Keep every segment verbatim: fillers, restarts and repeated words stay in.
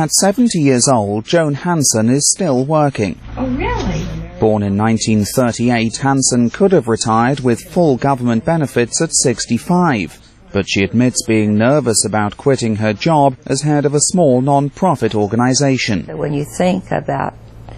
At seventy years old, Joan Hansen is still working. Oh, really? Born in nineteen thirty-eight, Hansen could have retired with full government benefits at sixty-five. But she admits being nervous about quitting her job as head of a small non-profit organization. When you think about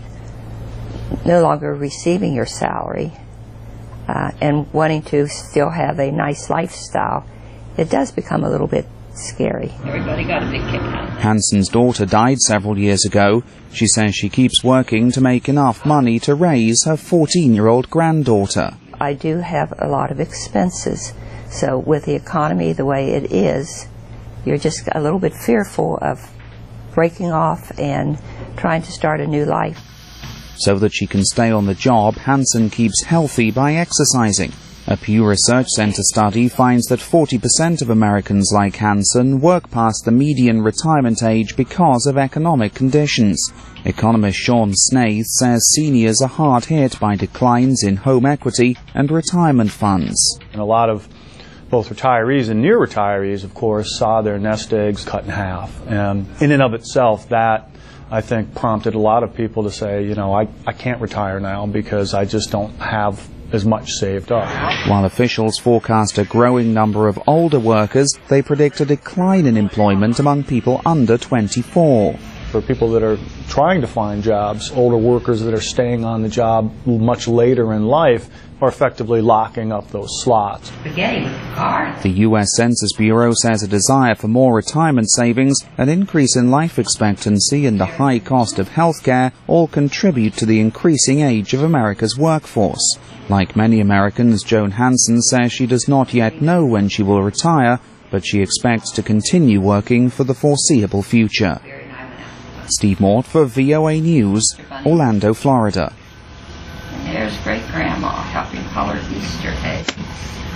no longer receiving your salary uh, and wanting to still have a nice lifestyle, it does become a little bit scary. Everybody got a big kick out of it. Hansen's daughter died several years ago. She says she keeps working to make enough money to raise her fourteen-year-old granddaughter. I do have a lot of expenses, so with the economy the way it is, you're just a little bit fearful of breaking off and trying to start a new life. So that she can stay on the job, Hansen keeps healthy by exercising. A Pew Research Center study finds that forty percent of Americans like Hansen work past the median retirement age because of economic conditions. Economist Sean Snaith says seniors are hard hit by declines in home equity and retirement funds. And a lot of both retirees and near retirees, of course, saw their nest eggs cut in half. And in and of itself, that, I think, prompted a lot of people to say, you know, I, I can't retire now because I just don't have as much saved up. While officials forecast a growing number of older workers, they predict a decline in employment among people under twenty-four. For people that are trying to find jobs, older workers that are staying on the job much later in life are effectively locking up those slots. Spaghetti with the car. The U S Census Bureau says a desire for more retirement savings, an increase in life expectancy and the high cost of health care all contribute to the increasing age of America's workforce. Like many Americans, Joan Hansen says she does not yet know when she will retire, but she expects to continue working for the foreseeable future. Steve Mort for V O A News, Orlando, Florida. And there's great-grandma helping color Easter eggs.